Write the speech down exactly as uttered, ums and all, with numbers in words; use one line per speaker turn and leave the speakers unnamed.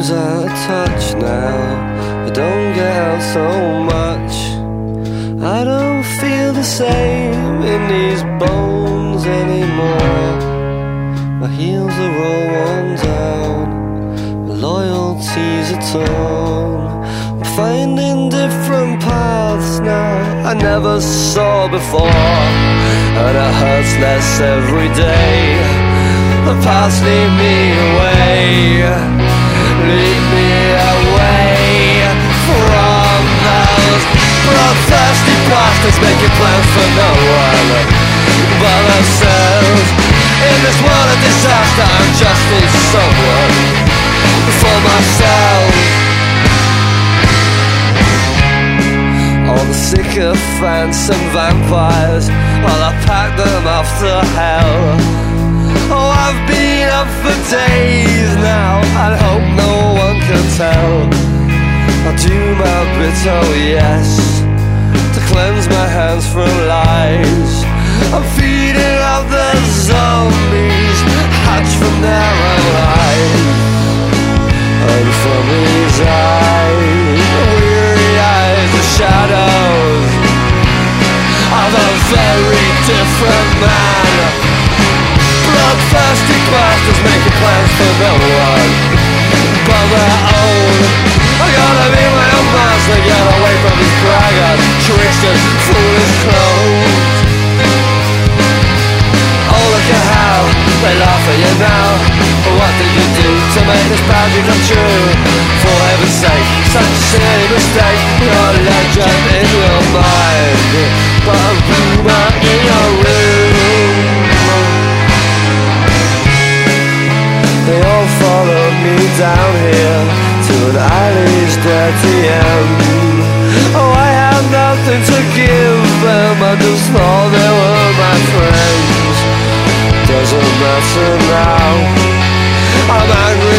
seems out of touch now. I don't get out so much. I don't feel the same in these bones anymore. My heels are all worn down, my loyalties are torn. I'm finding different paths now I never saw before, and it hurts less every day. The past lead me away, lead me away from those bloodthirsty bastards making plans for no one but themselves. In this world of disaster, I just need someone for myself. All the sycophants and vampires, well, I packed them off to hell. Oh, I've been up for days now, I hope no one can tell. I'll do my bit, oh yes, to cleanse my hands from lies. I'm feeding up the zombies hatched from narrow eyes, and from these eyes, weary eyes, the shadows of a very different man. Bloodthirsty bastards making plans for no one but their own. I gotta be my own master, get away from these braggart, tricksters, foolish clothes. Oh, look at how they laugh at you now. What did you do to make this boundary come true? For heaven's sake, such a silly mistake. You're a legend in your mind, but a rumor in your room. They all followed me down here to an alley's dirty end. Oh, I had nothing to give them, I just thought they were my friends. Doesn't matter now, I'm angry